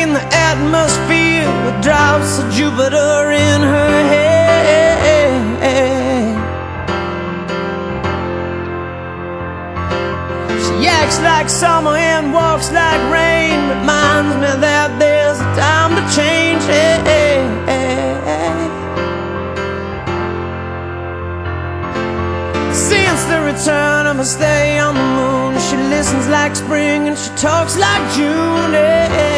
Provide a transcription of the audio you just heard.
in the atmosphere with drops of Jupiter in her head. She acts like summer and walks like rain, reminds me that there's a time to change. Since the return of her stay on the moon, she listens like spring and she talks like June.